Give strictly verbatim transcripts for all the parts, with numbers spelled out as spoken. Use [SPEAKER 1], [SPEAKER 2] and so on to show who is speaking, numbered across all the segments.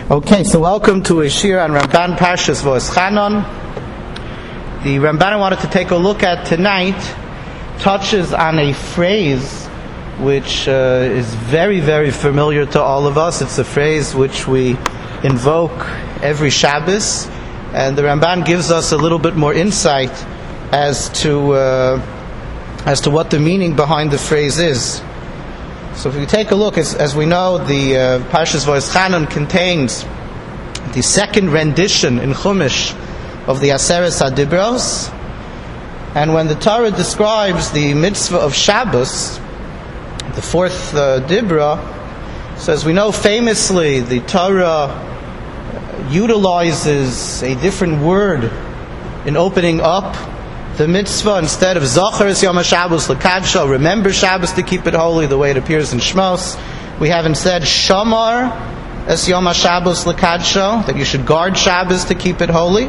[SPEAKER 1] Okay, so welcome to a shir on Ramban Parshas Voschanan. The Ramban I wanted to take a look at tonight touches on a phrase which uh, is very, very familiar to all of us. It's a phrase which we invoke every Shabbos, and the Ramban gives us a little bit more insight as to uh, as to what the meaning behind the phrase is. So if we take a look, as, as we know, the uh, Parshas Voschanan contains the second rendition in Chumash of the Aseres HaDibros. And when the Torah describes the mitzvah of Shabbos, the fourth uh, Dibra, so as we know famously, the Torah utilizes a different word in opening up the mitzvah. Instead of Zocher es Yom HaShabbos L'Kadsho, remember Shabbos to keep it holy, the way it appears in Shmos, we have instead Shamar es Yom HaShabbos L'Kadsho, that you should guard Shabbos to keep it holy.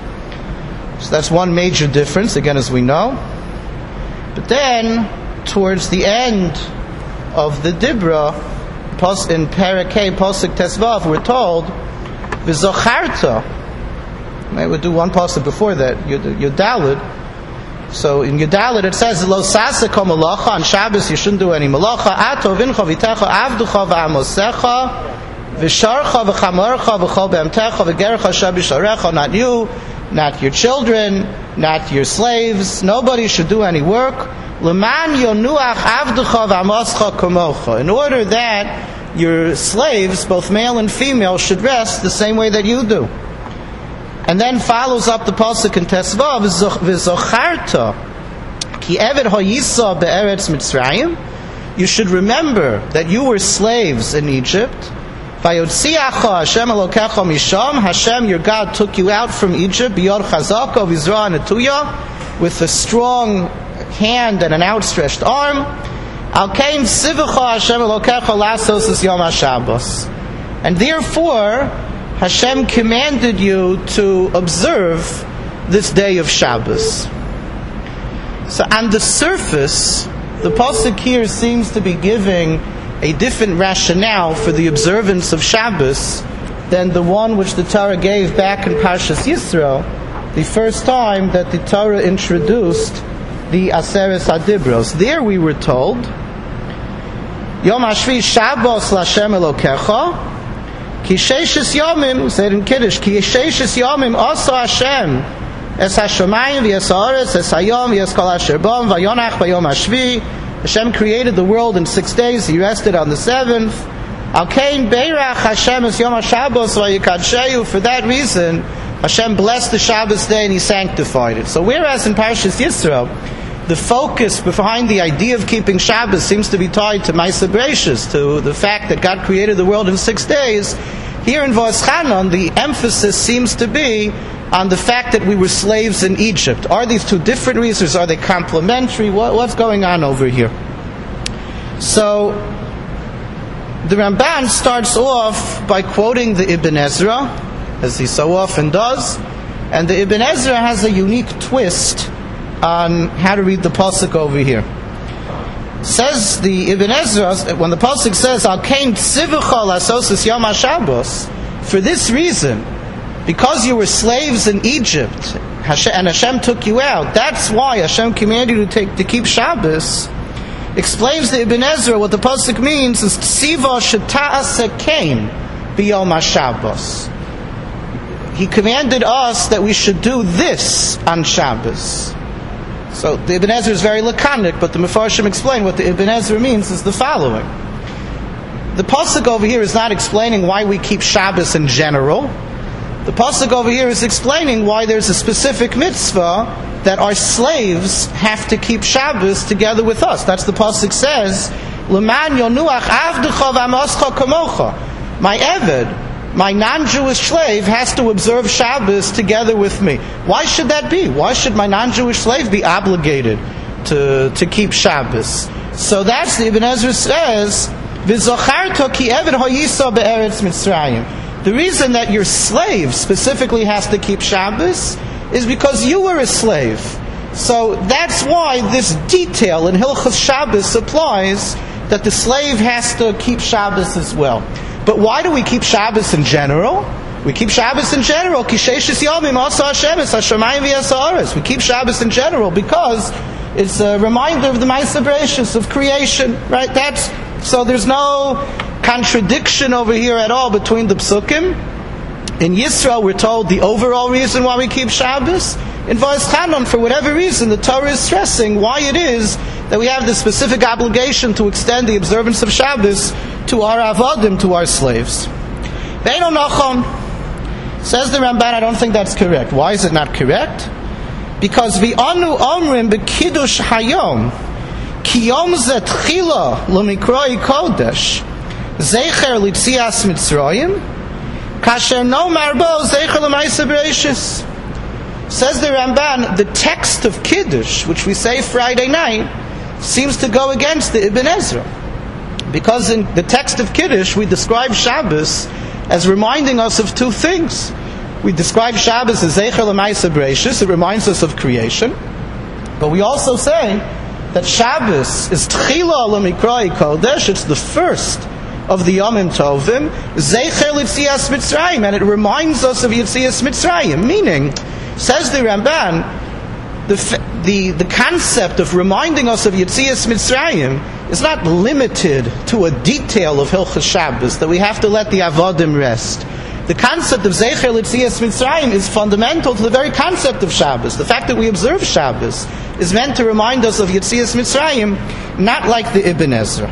[SPEAKER 1] So that's one major difference, again, as we know. But then, towards the end of the Dibra, in Parakeh Posuk Tesvav, we're told V'zocharta. Maybe we'll do one pasuk before that, Yudalid. So in Yudalit it says, Lo saseko malacha, on Shabbos you shouldn't do any malacha. Ato vincha vitecha avducha v'amosecha v'sharcha v'chamarcha v'chol be'amtecha v'gercha shabisharecha. Not you, not your children, not your slaves. Nobody should do any work. L'man yonuach avducha v'amoscha kamocha. In order that your slaves, both male and female, should rest the same way that you do. And then follows up the pasuk in Tesvav, V'zocharta ki eved hayisa be'eretz Mitzrayim. You should remember that you were slaves in Egypt. Vayotziacha Hashem Elokecha misham. Hashem, your God, took you out from Egypt. B'yod chazaka v'zra netuya, with a strong hand and an outstretched arm. Al kein sivacha Hashem Elokecha lasos es Yom HaShabbos. And therefore Hashem commanded you to observe this day of Shabbos. So on the surface, the pasuk here seems to be giving a different rationale for the observance of Shabbos than the one which the Torah gave back in Parshas Yisro, the first time that the Torah introduced the Aseres HaDibros. There we were told, Yom HaShvi Shabbos L'Hashem Elokecha, Ki sheishes yomim, we said in Kiddush, Ki sheishes yomim oso Hashem es hashamayim v'es haaretz es hayom v'es kol asher bom v'yonach b'yom hashvi. Hashem created the world in six days, He rested on the seventh. Al kein beirach Hashem es yom HaShabbos v'yikadsheyu. For that reason, Hashem blessed the Shabbos day and He sanctified it. So whereas in Parshas Yisro, the focus behind the idea of keeping Shabbos seems to be tied to Ma'aseh Bereishis, to the fact that God created the world in six days. Here in Voschanan, the emphasis seems to be on the fact that we were slaves in Egypt. Are these two different reasons? Are they complementary? What, what's going on over here? So, the Ramban starts off by quoting the Ibn Ezra, as he so often does, and the Ibn Ezra has a unique twist on how to read the pasuk over here. Says the Ibn Ezra, when the pasuk says, Al kein tzivucha lasos es Yom HaShabbos, for this reason, because you were slaves in Egypt, and Hashem took you out, that's why Hashem commanded you to, take, to keep Shabbos. Explains the Ibn Ezra, what the pasuk means is, tziva sheta'aseh kein b'Yom HaShabbos. He commanded us that we should do this on Shabbos. So the Ibn Ezra is very laconic, but the Mefarshim explain what the Ibn Ezra means is the following. The pasuk over here is not explaining why we keep Shabbos in general. The pasuk over here is explaining why there's a specific mitzvah that our slaves have to keep Shabbos together with us. That's the pasuk says, L'man yonuach avducha v'amoscha kamocha. My Eved, my non-Jewish slave, has to observe Shabbos together with me. Why should that be? Why should my non-Jewish slave be obligated to, to keep Shabbos? So that's the Ibn Ezra says, V'zocharta ki eved hayisa be'eretz Mitzrayim. The reason that your slave specifically has to keep Shabbos is because you were a slave. So that's why this detail in Hilchos Shabbos applies, that the slave has to keep Shabbos as well. But why do we keep Shabbos in general? We keep Shabbos in general. We keep Shabbos in general because it's a reminder of the Ma'aseh Bereishis, of creation, right? That's so. There's no contradiction over here at all between the psukim. In Yisro, we're told the overall reason why we keep Shabbos. In Va'eschanan, for whatever reason, the Torah is stressing why it is that we have this specific obligation to extend the observance of Shabbos to our avodim, to our slaves. Ve'eno nachon. Says the Ramban, I don't think that's correct. Why is it not correct? Because v'anu omrim b'kiddush hayom ki yom zeh tchila l'mikroi kodesh zecher l'tzias mitzrayim kasher no marbo zecher l'maaseh bereishis. Says the Ramban, the text of Kiddush, which we say Friday night, seems to go against the Ibn Ezra. Because in the text of Kiddush, we describe Shabbos as reminding us of two things. We describe Shabbos as Zecher L'Maaseh Bereishis, it reminds us of creation. But we also say that Shabbos is Tchila L'Mikroi Kodesh, it's the first of the Yomim Tovim, Zecher L'Tzias Mitzrayim, and it reminds us of Yitzias Mitzrayim, meaning, says the Ramban, the, the, the concept of reminding us of Yitzias Mitzrayim is not limited to a detail of Hilchos Shabbos, that we have to let the Avodim rest. The concept of Zecher L'Tzias Mitzrayim is fundamental to the very concept of Shabbos. The fact that we observe Shabbos is meant to remind us of Yitzias Mitzrayim, not like the Ibn Ezra.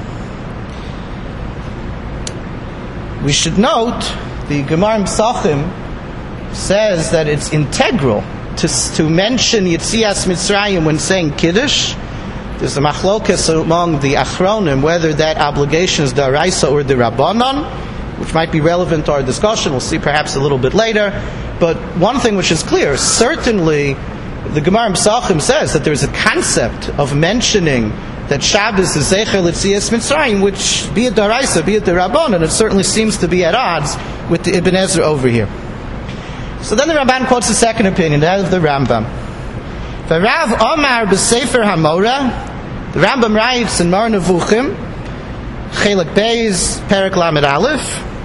[SPEAKER 1] We should note, the Gemara Pesachim says that it's integral to, to mention Yitzias Mitzrayim when saying Kiddush. There's a machlokas among the Achronim whether that obligation is D'Oraisa or D'Rabbanan, which might be relevant to our discussion. We'll see perhaps a little bit later. But one thing which is clear, certainly the Gemara Pesachim says that there's a concept of mentioning that Shabbos is Zecher L'Tzias Mitzrayim, which be it D'Oraisa, be it D'Rabbanan, it certainly seems to be at odds with the Ibn Ezra over here. So then the Ramban quotes the second opinion, that of the Rambam. V'Rav Omar b'Sefer HaMoreh, the Rambam writes in Mar Nevuchim, Chelik Beis, Perek Lamed Aleph,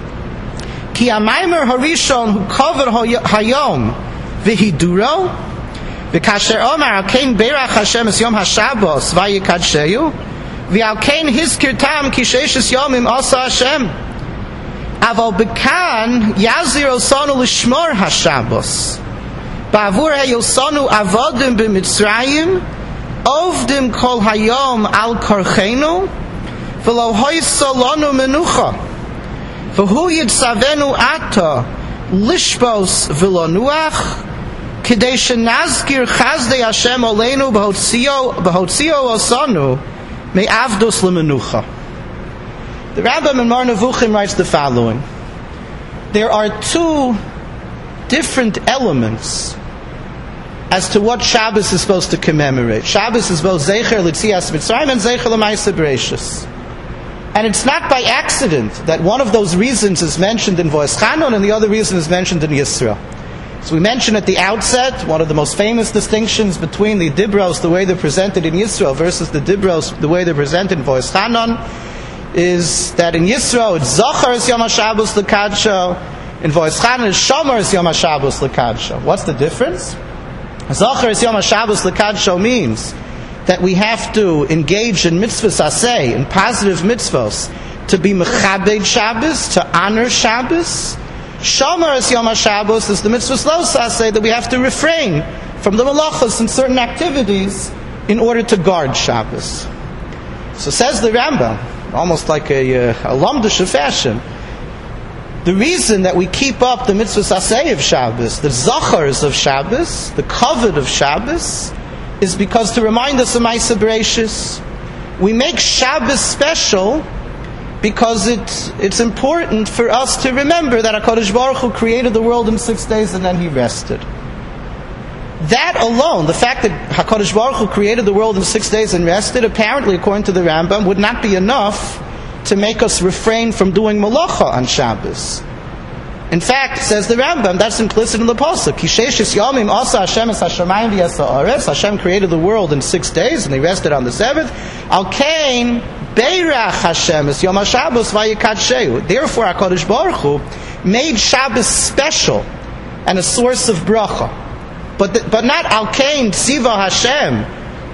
[SPEAKER 1] Ki Amaimer Harishon Hu Kover Hayom V'Hiduro, V'Kasher Omar Alkein Beirach Hashem Es Yom HaShabbos V'Yikadsheyu, V'Alkein Hizkir Tam Ki Sheishes Yomim Asa Hashem, Aval Bekan Yazir Osanu Lishmor HaShabbos, Ba'avur Hayosanu Avodim B'Mitzrayim, Ovdim Kol Hayom Al Korchenu, V'lo Hoyso Lonu Menucha, V'hu Yitzavenu Ata Lishbos V'lo Nuach, K'dei Shenazkir Chazdei Hashem Oleinu B'hotzio Osanu Me'avdos L'Menucha. The Rambam in Mar Nevuchim writes the following. There are two different elements as to what Shabbos is supposed to commemorate. Shabbos is both Zecher L'Tzias Mitzrayim and Zecher L'Maaseh Bereishis. And it's not by accident that one of those reasons is mentioned in Va'eschanan and the other reason is mentioned in Yisro. So we mentioned at the outset, one of the most famous distinctions between the Dibros, the way they're presented in Yisro, versus the Dibros, the way they're presented in Va'eschanan, is that in Yisro it's Zochar es Yom HaShabbos L'Kadsho, in Va'eschanan it's Shomer es Yom HaShabbos L'Kadsho. What's the difference? Zochar es Yom HaShabbos L'Kadsho means that we have to engage in mitzvahs aseh, in positive mitzvahs, to be mechabed Shabbos, to honor Shabbos. Shomer es Yom HaShabbos is the mitzvahs lo aseh, that we have to refrain from the malachos and certain activities in order to guard Shabbos. So says the Rambam, almost like a, a lamdish fashion, the reason that we keep up the mitzvahs aseh of Shabbos, the zachars of Shabbos, the kavod of Shabbos, is because to remind us of Ma'aseh Bereishis. We make Shabbos special because it, it's important for us to remember that HaKadosh Baruch Hu created the world in six days and then He rested. That alone, the fact that HaKadosh Baruch Hu created the world in six days and rested, apparently, according to the Rambam, would not be enough to make us refrain from doing malacha on Shabbos. In fact, says the Rambam, that's implicit in the pasuk. Kisheishis yomim asa Hashem es hashamayim v'yasa aretz. Hashem created the world in six days and He rested on the seventh. Al kain Beirach Hashem es Yom HaShabbos vayikadsheu. Therefore, HaKadosh Baruch Hu made Shabbos special and a source of bracha. But the, but not Al Kain Tziva Hashem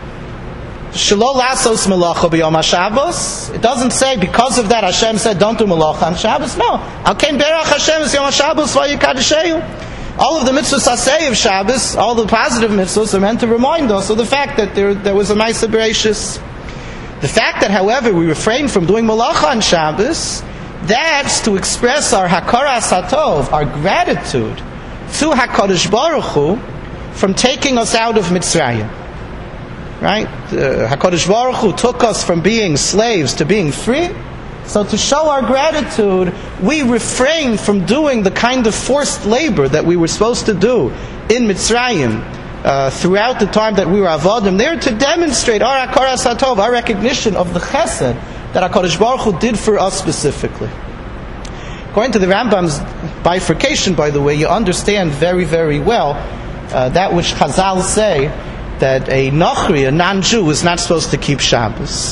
[SPEAKER 1] Shelo Lasos Melacha B'Yom HaShabbos. It doesn't say because of that Hashem said don't do Melacha on Shabbos. No. Al Kain Beirach Hashem es Yom HaShabbos vayikadsheu. All of the mitzvahs asay of Shabbos, all the positive mitzvahs are meant to remind us of the fact that there, there was a Ma'aseh Bereishis. The fact that, however, we refrain from doing Malacha on Shabbos, that's to express our Hakaras HaTov, our gratitude to HaKadosh Baruch Hu from taking us out of Mitzrayim. Right? Uh, HaKadosh Baruch Hu took us from being slaves to being free. So to show our gratitude, we refrain from doing the kind of forced labor that we were supposed to do in Mitzrayim uh, throughout the time that we were Avodim there, to demonstrate our Hakaras HaTov, our recognition of the Chesed that HaKadosh Baruch Hu did for us specifically. According to the Rambam's bifurcation, by the way, you understand very, very well uh, that which Chazal say, that a Nochri, a non-Jew, is not supposed to keep Shabbos.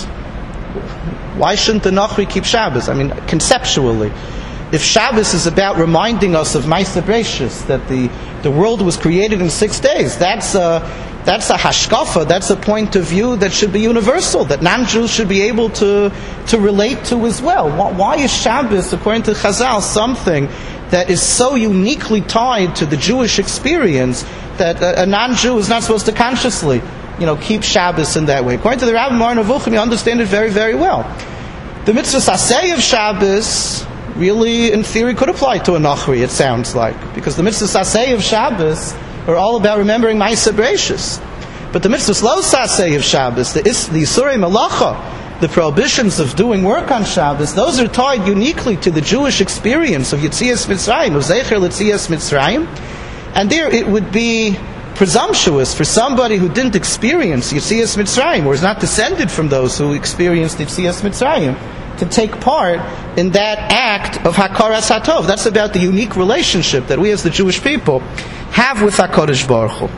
[SPEAKER 1] Why shouldn't the Nochri keep Shabbos? I mean, conceptually, if Shabbos is about reminding us of Ma'aseh Bereishis, that the, the world was created in six days, that's a, that's a hashkafa, that's a point of view that should be universal, that non-Jews should be able to, to relate to as well. Why is Shabbos, according to Chazal, something that is so uniquely tied to the Jewish experience that a, a non-Jew is not supposed to consciously you know, keep Shabbos in that way? According to the Rabbi Mar Nevuchim, you understand it very, very well. The mitzvah saseh of Shabbos really, in theory, could apply to a Nochri, it sounds like. Because the mitzvah saseh of Shabbos are all about remembering Ma'aseh Bereishis. But the mitzvah lo saseh of Shabbos, the, is, the Isurei Malacha, the prohibitions of doing work on Shabbos, those are tied uniquely to the Jewish experience of Yetzias Mitzrayim, of Zecher Yetzias Mitzrayim. And there it would be presumptuous for somebody who didn't experience Yetzias Mitzrayim, or is not descended from those who experienced Yetzias Mitzrayim, to take part in that act of Hakaras HaTov. That's about the unique relationship that we as the Jewish people have with HaKadosh Baruch Hu.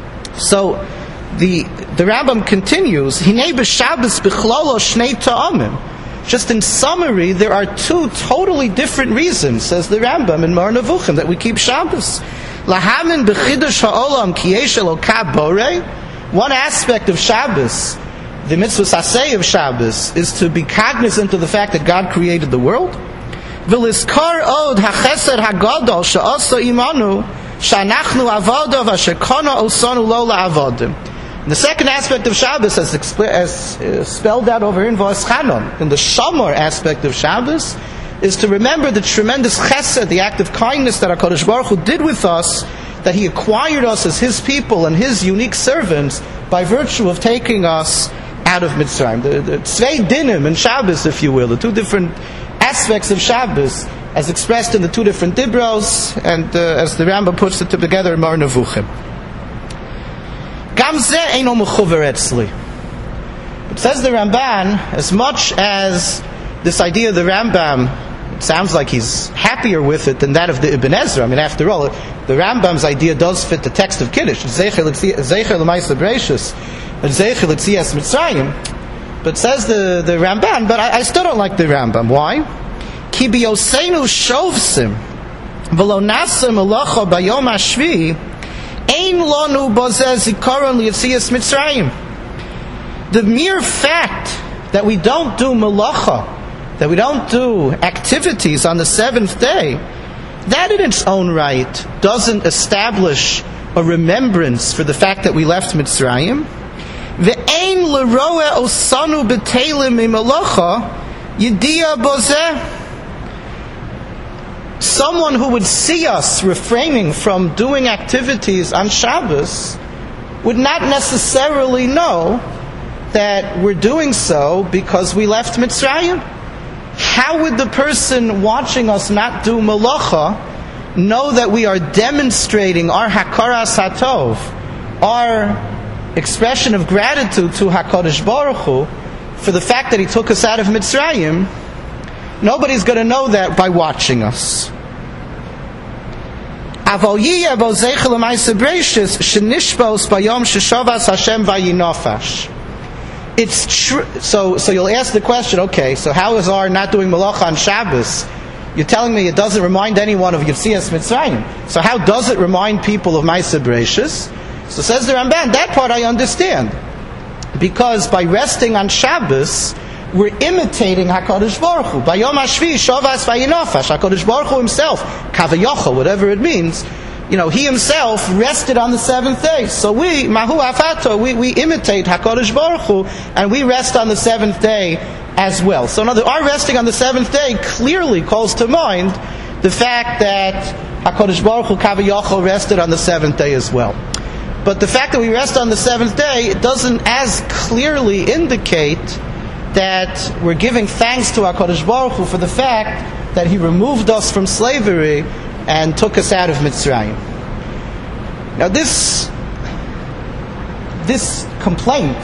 [SPEAKER 1] So, the the Rambam continues, Hinei b'Shabbos b'chlolo shnei ta'amim. Just in summary, there are two totally different reasons, says the Rambam in Mar Nevuchim, that we keep Shabbos. Lahamin b'chidush ha'olam ki yesh Elokah borei. One aspect of Shabbos, the mitzvah saseh of Shabbos, is to be cognizant of the fact that God created the world. V'lizkar od hachesed hagadol she'asa imanu she'anachnu avodav asher kana osanu lo la'avodim. The second aspect of Shabbos, as, expl- as uh, spelled out over in Vos Chanon, in the Shamar aspect of Shabbos, is to remember the tremendous chesed, the act of kindness that HaKadosh Baruch Hu did with us, that He acquired us as His people and His unique servants by virtue of taking us out of Mitzrayim. The, the Tzvei Dinim and Shabbos, if you will, the two different aspects of Shabbos, as expressed in the two different Dibros, and uh, as the Rambam puts it together in Mar Nevuchim. Gam zeh eino mechuver etzli. But says the Ramban, as much as this idea of the Rambam, it sounds like he's happier with it than that of the Ibn Ezra. I mean, after all, the Rambam's idea does fit the text of Kiddush. Zecher l'Ma'aseh Bereishis, and Zecher l'Tzias Mitzrayim. But says the, the Ramban, but I, I still don't like the Rambam. Why? Ki b'yoseinu shovsim v'lo nasa melacha bayom hashvi ein lanu bozeh zikaron l'Yetzias Mitzrayim. The mere fact that we don't do melacha, that we don't do activities on the seventh day, that in its own right doesn't establish a remembrance for the fact that we left Mitzrayim. Ve'ein l'roeh osanu b'teilim mimelacha yediyah bozeh. Someone who would see us refraining from doing activities on Shabbos would not necessarily know that we're doing so because we left Mitzrayim. How would the person watching us not do malacha know that we are demonstrating our hakaras hatov, our expression of gratitude to HaKadosh Baruch Hu for the fact that He took us out of Mitzrayim? Nobody's going to know that by watching us. But it's true. So, so you'll ask the question, okay, so how is our not doing malacha on Shabbos? You're telling me it doesn't remind anyone of Yetzias Mitzrayim. So how does it remind people of Ma'aseh Bereishis? So says the Ramban, that part I understand. Because by resting on Shabbos, we're imitating HaKadosh Baruch Hu. By Yom HaShvi, Shavas Vayinofash, HaKadosh Baruch Hu himself, Kavayocha, whatever it means, you know, he himself rested on the seventh day. So we, Mahu Afato, we, we imitate HaKadosh Baruch Hu, and we rest on the seventh day as well. So another, our resting on the seventh day clearly calls to mind the fact that HaKadosh Baruch Hu Kavayocha rested on the seventh day as well. But the fact that we rest on the seventh day, it doesn't as clearly indicate that we're giving thanks to HaKadosh Baruch Hu for the fact that He removed us from slavery and took us out of Mitzrayim. Now this this complaint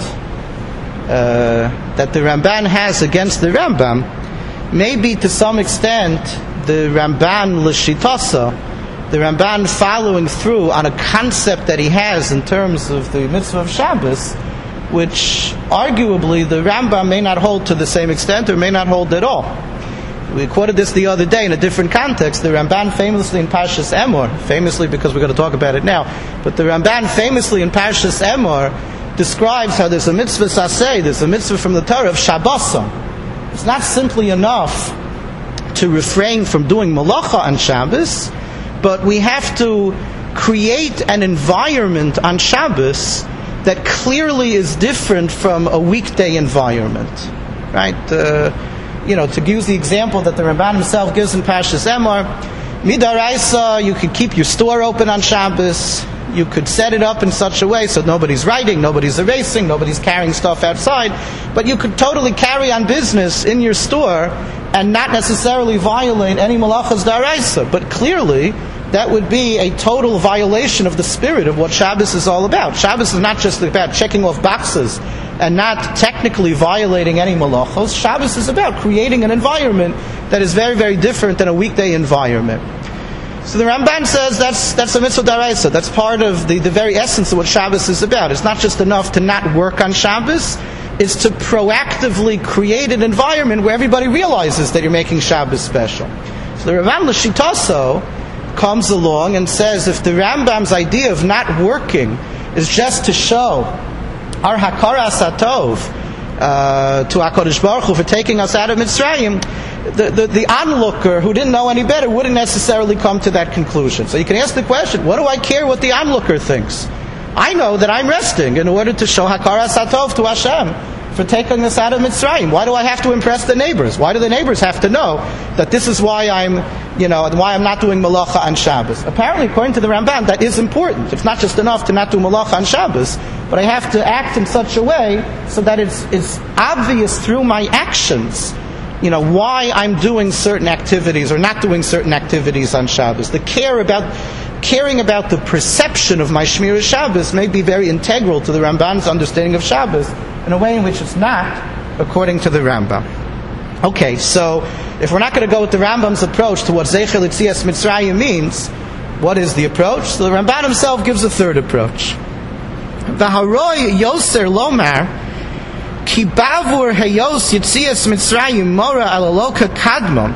[SPEAKER 1] uh, that the Ramban has against the Rambam may be to some extent the Ramban L'Shitasa, the Ramban following through on a concept that he has in terms of the mitzvah of Shabbos, which arguably the Rambam may not hold to the same extent or may not hold at all. We quoted this the other day in a different context. The Ramban famously in Parshas Emor, famously because we're going to talk about it now, but the Ramban famously in Parshas Emor describes how there's a mitzvah saseh, there's a mitzvah from the Torah of Shabbosam. It's not simply enough to refrain from doing malacha on Shabbos, but we have to create an environment on Shabbos that clearly is different from a weekday environment, right? Uh, you know, to use the example that the Ramban himself gives in Parshas Emor, midaraisa, you could keep your store open on Shabbos. You could set it up in such a way so nobody's writing, nobody's erasing, nobody's carrying stuff outside, but you could totally carry on business in your store and not necessarily violate any malachas daraisa. But clearly, that would be a total violation of the spirit of what Shabbos is all about. Shabbos is not just about checking off boxes and not technically violating any malachos. Shabbos is about creating an environment that is very, very different than a weekday environment. So the Ramban says that's that's a mitzvah daraisa. That's part of the, the very essence of what Shabbos is about. It's not just enough to not work on Shabbos. It's to proactively create an environment where everybody realizes that you're making Shabbos special. So the Ramban L'Shitaso comes along and says if the Rambam's idea of not working is just to show our hakara satov uh, to HaKadosh Baruch Hu for taking us out of Mitzrayim, the, the, the onlooker who didn't know any better wouldn't necessarily come to that conclusion. So you can ask the question, what do I care what the onlooker thinks? I know that I'm resting in order to show hakara satov to Hashem for taking us out of Mitzrayim. Why do I have to impress the neighbors? Why do the neighbors have to know that this is why I'm, you know, why I'm not doing malacha on Shabbos? Apparently, according to the Ramban, that is important. It's not just enough to not do malacha on Shabbos, but I have to act in such a way so that it's, it's obvious through my actions, you know, why I'm doing certain activities or not doing certain activities on Shabbos. The care about, caring about the perception of my Shmira Shabbos may be very integral to the Ramban's understanding of Shabbos in a way in which it's not, according to the Rambam. Okay, so if we're not going to go with the Rambam's approach to what Zeicher L'Tzias Mitzrayim means, what is the approach? So the Ramban himself gives a third approach. V'haroi yoser lomar ki bavur heyos Yitzias Mitzrayim mora alaloka kadmon.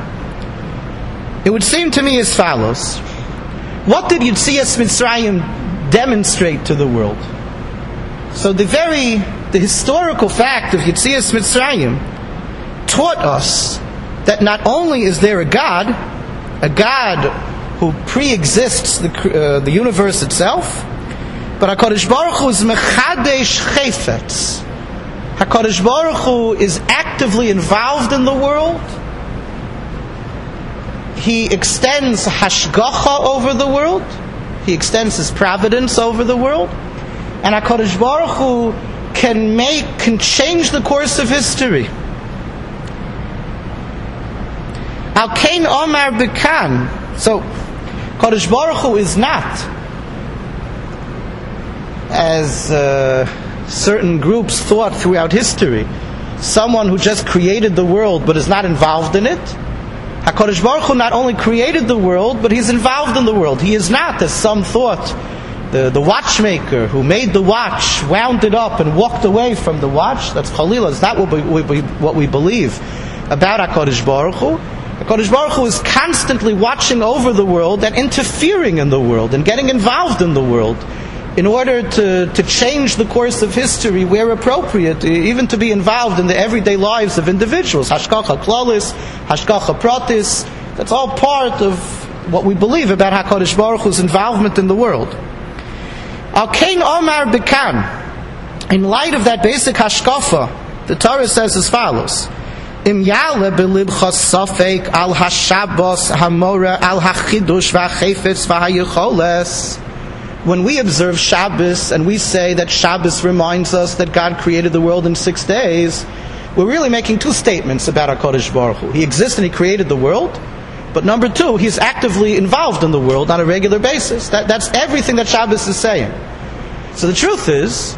[SPEAKER 1] It would seem to me as follows. What did Yitzias Mitzrayim demonstrate to the world? So the very, the historical fact of Yitzias Mitzrayim taught us that not only is there a God, a God who pre-exists the, uh, the universe itself, but HaKadosh Baruch Hu is mechadesh chayfetz. HaKadosh Baruch Hu is actively involved in the world. He extends hashgacha over the world. He extends His providence over the world. And HaKadosh Baruch Hu can make, can change the course of history. Al Kain Omar Bekan. So, HaKadosh Baruch Hu is not, as uh, certain groups thought throughout history, someone who just created the world but is not involved in it. HaKadosh Baruch Hu not only created the world, but He's involved in the world. He is not, as some thought, the, the watchmaker who made the watch wound it up and walked away from the watch. That's Chalila. Is that what we, we, what we believe about HaKadosh Baruch Hu? HaKadosh Baruch Hu is constantly watching over the world and interfering in the world and getting involved in the world in order to, to change the course of history where appropriate, even to be involved in the everyday lives of individuals. Hashgacha Klalis, Hashgacha Pratis. That's all part of what we believe about HaKadosh Baruch Hu's involvement in the world. Al Kain Omar Bekan. In light of that basic hashkafa, the Torah says as follows: Im yale belibcha safek al hashabos hamora al hachidush v'achefetz v'hayicholes. When we observe Shabbos and we say that Shabbos reminds us that God created the world in six days, we're really making two statements about HaKadosh Baruch Hu. He exists and He created the world. But number two, He's actively involved in the world on a regular basis. That, that's everything that Shabbos is saying. So the truth is,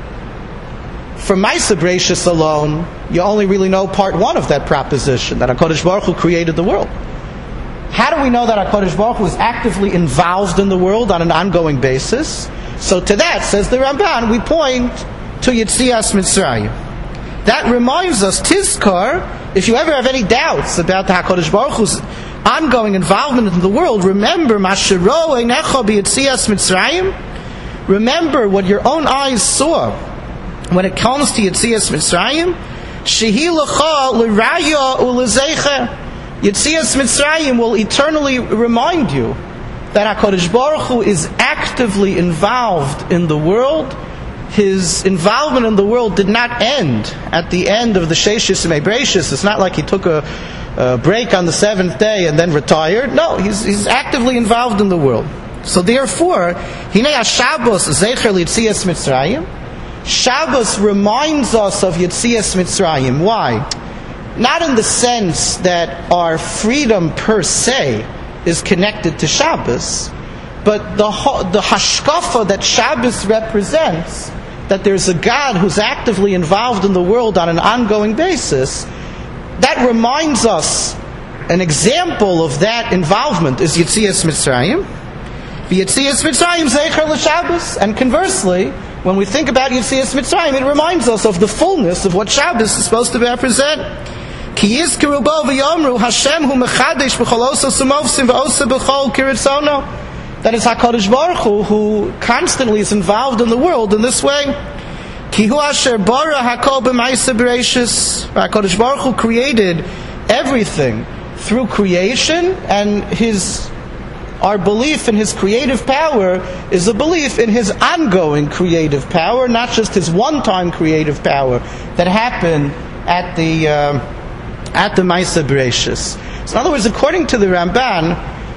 [SPEAKER 1] from Maisa Bereishis alone, you only really know part one of that proposition, that HaKadosh Baruch Hu created the world. How do we know that HaKadosh Baruch Hu is actively involved in the world on an ongoing basis? So to that, says the Ramban, we point to Yetzias Mitzrayim. That reminds us, Tizkar, if you ever have any doubts about the HaKadosh Baruch Hu's ongoing involvement in the world, remember, Mashiro Einecha B'Yetzias Mitzrayim. Remember what your own eyes saw when it comes to Yetzias Mitzrayim. Shehi L'cha L'Raya U'L'Zeicher. Yetzias Mitzrayim will eternally remind you that HaKadosh Baruch Hu is actively involved in the world. His involvement in the world did not end at the end of the Sheishis Yemei Bereishis. It's not like He took a, a break on the seventh day and then retired. No, he's, he's actively involved in the world. So therefore, Hinei HaShabbos Zecher L'Yetzias Mitzrayim. Shabbos reminds us of Yetzias Mitzrayim. Why? Not in the sense that our freedom per se is connected to Shabbos, but the the hashkafa that Shabbos represents, that there's a God who's actively involved in the world on an ongoing basis, that reminds us, an example of that involvement is Yetzias Mitzrayim. Yetzias Mitzrayim Zecher L'Shabbos. And conversely, when we think about Yetzias Mitzrayim, it reminds us of the fullness of what Shabbos is supposed to represent. Ki yizkeru bo v'yomru Hashem hu mechadesh b'chol osa sumovsim v'osa b'chol kiritzono. That is HaKadosh Baruch Hu, who constantly is involved in the world in this way. Ki hu asher bara hakol b'maisa bereishis. HaKadosh Baruch Hu created everything through creation, and His our belief in His creative power is a belief in His ongoing creative power, not just His one-time creative power that happened at the uh, at the Maisa Bereishis. So in other words, according to the Ramban,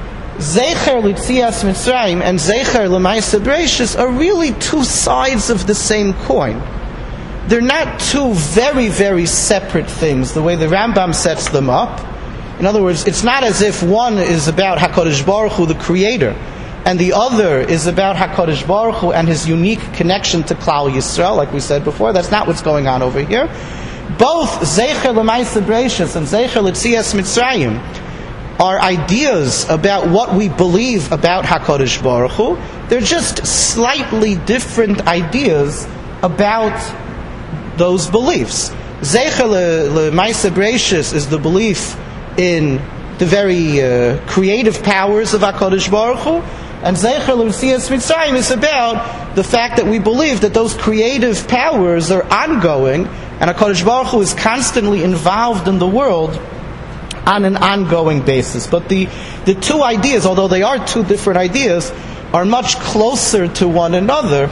[SPEAKER 1] Zecher L'Yetzias Mitzrayim and Zecher L'Maisa Bereishis are really two sides of the same coin. They're not two very, very separate things, the way the Rambam sets them up. In other words, it's not as if one is about HaKadosh Baruch Hu, the Creator, and the other is about HaKadosh Baruch Hu and His unique connection to Klal Yisrael, like we said before. That's not what's going on over here. Both Zecher L'Maisa Bereishis and Zecher L'Yetzias Mitzrayim are ideas about what we believe about HaKadosh Baruch Hu. They're just slightly different ideas about those beliefs. Zecher L'Maisa Bereishis is the belief in the very uh, creative powers of HaKadosh Baruch Hu, and Zecher L'Yetzias Mitzrayim is about the fact that we believe that those creative powers are ongoing, and HaKadosh Baruch Hu is constantly involved in the world on an ongoing basis. But the, the two ideas, although they are two different ideas, are much closer to one another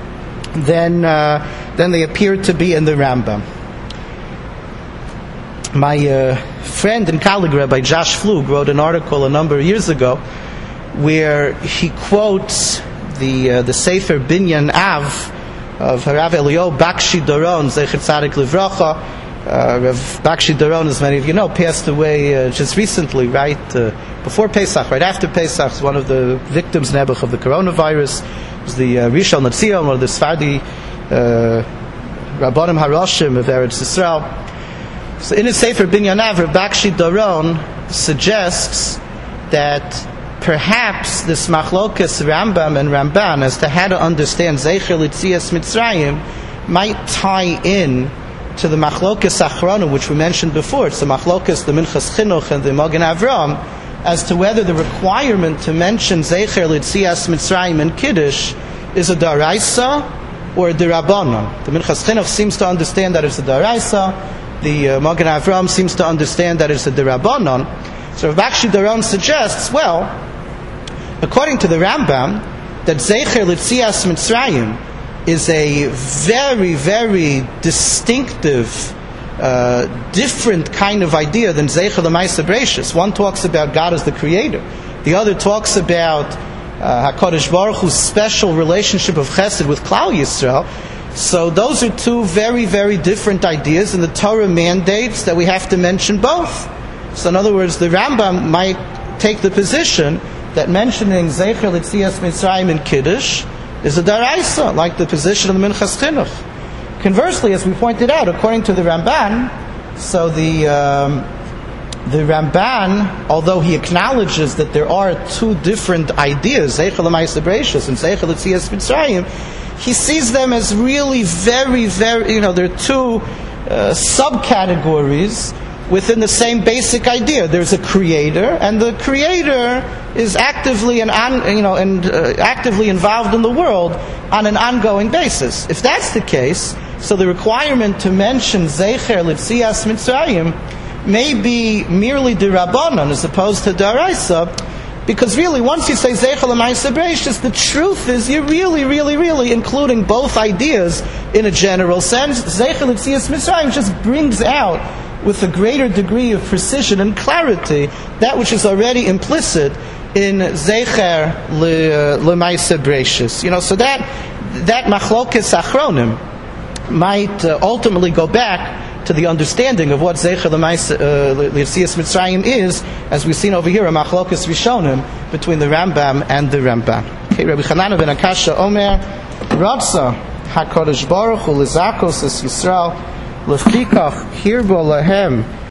[SPEAKER 1] than, uh, than they appear to be in the Rambam. My uh, friend and colleague, Rabbi Josh Flug, wrote an article a number of years ago where he quotes the uh, the Sefer Binyan Av of Harav Eliyahu Bakshi Doron, Zecher Tzadik Livracha. Uh, Rav Bakshi Doron, as many of you know, passed away uh, just recently, right uh, before Pesach, right after Pesach. He's one of the victims, Nebuch, of the coronavirus. He was the uh, Rishon LeZion, one of the Sephardi uh, Rabbanim Haroshim of Eretz Yisrael. So in his Sefer Binyan Av, Rav Bakshi Doron suggests that perhaps this Machlokas Rambam and Ramban as to how to understand Zecher L'Tzias Mitzrayim might tie in to the Machlokas Achrona, which we mentioned before. It's the Machlokas, the Minchas Chinuch, and the Magen Avram, as to whether the requirement to mention Zecher L'Tzias Mitzrayim and Kiddush is a Daraisa or a Dirabanan. The Minchas Chinuch seems to understand that it's a Daraisa. The uh, Magen Avram seems to understand that it's a Dirabanan. So Rav Bakshi Doron suggests, well, according to the Rambam, that Zecher L'Tzias Mitzrayim is a very, very distinctive, uh, different kind of idea than Zecher L'Maaseh Bereishis. One talks about God as the creator. The other talks about uh, HaKadosh Baruch Hu's special relationship of Chesed with Klal Yisrael. So those are two very, very different ideas, and the Torah mandates that we have to mention both. So in other words, the Rambam might take the position that mentioning Zecher L'Tzias Mitzrayim and Kiddush is a Daraisa, like the position of the Minchas Chinuch. Conversely, as we pointed out, according to the Ramban, so the um, the Ramban, although he acknowledges that there are two different ideas, Zecher L'Maaseh Bereishis and Zecher L'Tzias Mitzrayim, he sees them as really very, very, you know, they're two uh, subcategories within the same basic idea. There's a creator, and the creator is actively and on, you know, and uh, actively involved in the world on an ongoing basis. If that's the case, so the requirement to mention Zecher L'Tzias Mitzrayim may be merely D'Rabbanan as opposed to D'Oraisa, because really, once you say Zecher L'Maaseh Bereishis, the truth is you're really, really, really including both ideas in a general sense. Zecher L'Tzias Mitzrayim just brings out, with a greater degree of precision and clarity, that which is already implicit in Zecher L'Maaseh Bereishis. You know, so that that Machlokas Achronim might uh, ultimately go back to the understanding of what Zecher L'Tzias Mitzrayim is, as we've seen over here, a Machlokas Rishonim between the Rambam and the Ramban. Okay, Rabbi Chanana ben Akasha Omer, Ratza HaKadosh Baruch Hu L'Zakos Es Yisrael Lefikach Hirbo Lahem